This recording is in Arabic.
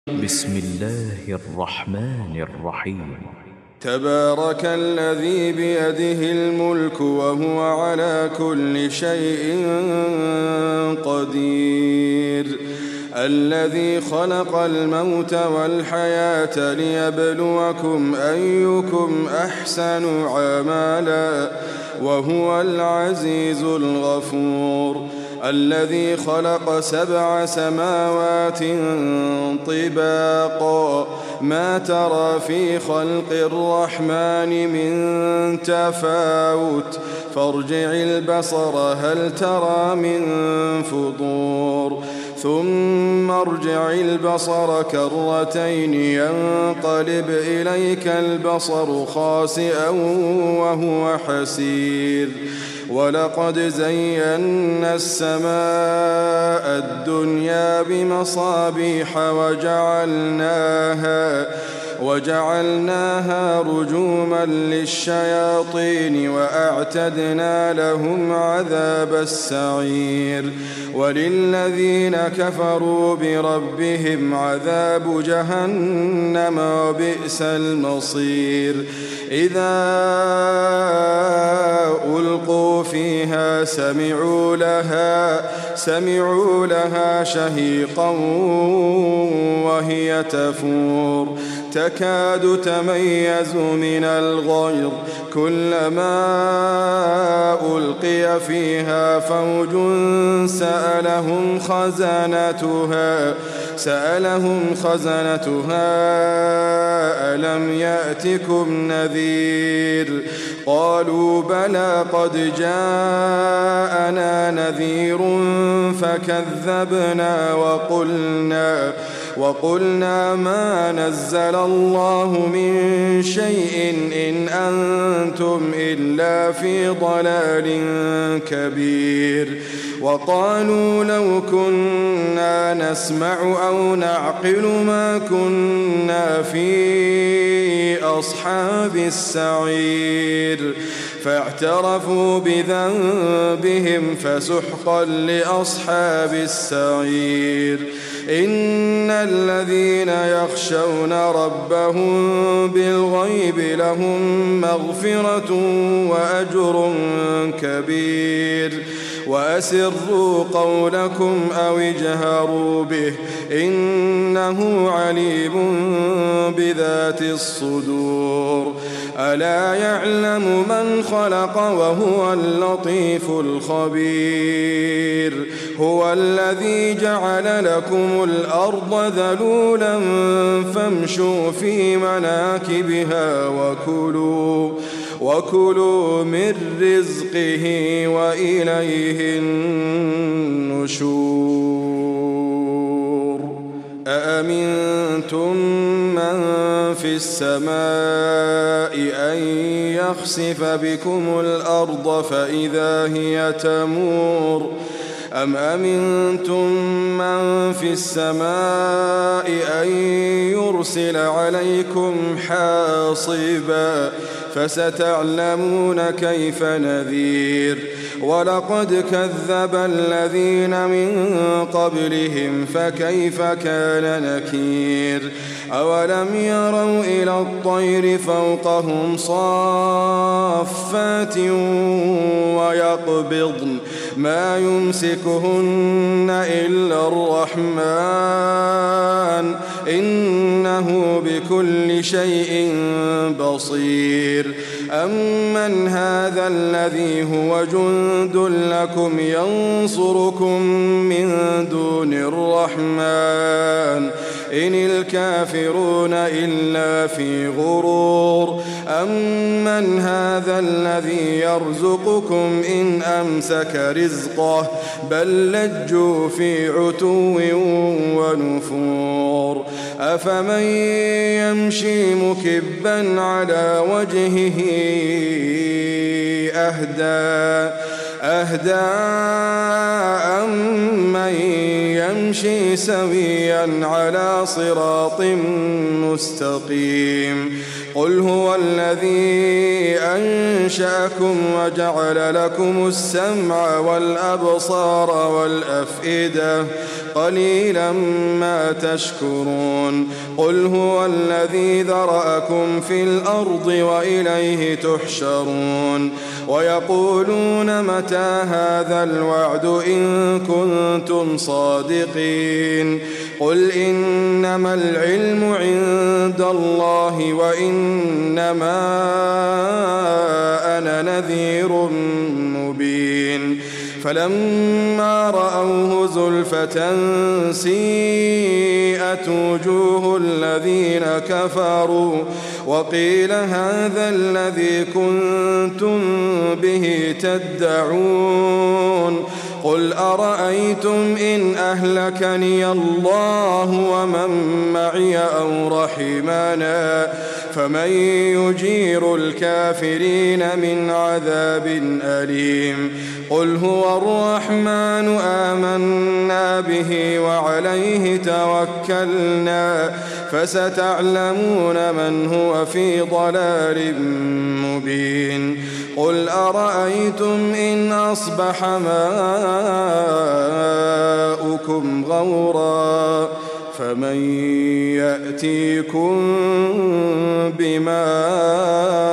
بسم الله الرحمن الرحيم. تبارك الذي بيده الملك وهو على كل شيء قدير، الذي خلق الموت والحياة ليبلوكم أيكم أحسن عملا وهو العزيز الغفور، الذي خلق 7 سماوات طباقا ما ترى في خلق الرحمن من تفاوت فارجع البصر هل ترى من فطور ثم ارجع البصر كرتين ينقلب إليك البصر خاسئا وهو حسير، ولقد زينا السماء الدنيا بمصابيح وجعلناها رجوما للشياطين وأعتدنا لهم عذاب السعير، وللذين كفروا بربهم عذاب جهنم وبئس المصير. إذا ألقوا فيها سمعوا لها شهيقا وهي تفور تكاد تميز من الغيظ، كلما ألقي فيها فوج سألهم خزنتها ألم يأتكم نذير؟ قالوا بلى قد جاءنا نذير فكذبنا وقلنا ما نزل الله من شيء إن أنتم إلا في ضلال كبير. وقالوا لو كنا نسمع أو نعقل ما كنا في أصحاب السعير، فاعترفوا بذنبهم فسحقا لأصحاب السعير. إن الذين يخشون ربهم بالغيب لهم مغفرة وأجر كبير. وأسروا قولكم أو اجهروا به إنه عليم بذات الصدور. ألا يعلم من خلق وهو اللطيف الخبير. هو الذي جعل لكم الأرض ذلولا فامشوا في مناكبها وكلوا من رزقه وإليه النشور. أأمنتم من في السماء أن يخسف بكم الأرض فإذا هي تمور أم أمنتم من في السماء أن يرسل عليكم حاصبا فستعلمون كيف نذير. ولقد كذب الذين من قبلهم فكيف كان نكير. أولم يروا إلى الطير فوقهم صافات ويقبضن ما يمسكهن إلا الرحمن إنه بكل شيء بصير. أمن هذا الذي هو جند لكم ينصركم من دون الرحمن إن الكافرون إلا في غرور. أمن هذا الذي يرزقكم إن أمسك رزقه بل لجوا في عتو ونفور. أفمن يمشي مكبا على وجهه أهدى أمن يمشي سويا على صراط مستقيم. قل هو الذي أنشأكم وجعل لكم السمع والأبصار والأفئدة قليلا ما تشكرون قل هو الذي ذرأكم في الأرض وإليه تحشرون ويقولون متى هذا الوعد إن كنتم صادقين قل إنما العلم عند الله وإنما أنا نذير مبين فلما رأوه زلفة سيئت وجوه الذين كفروا وقيل هذا الذي كنتم به تدعون قل أرأيتم إن أهلكني الله ومن معي أو رحمنا فمن يجير الكافرين من عذاب أليم قل هو الرحمن آمنا به وعليه توكلنا فستعلمون من هو في ضلال مبين قل أرأيتم إن أصبح ماؤكم غورا فمن يأتيكم بماء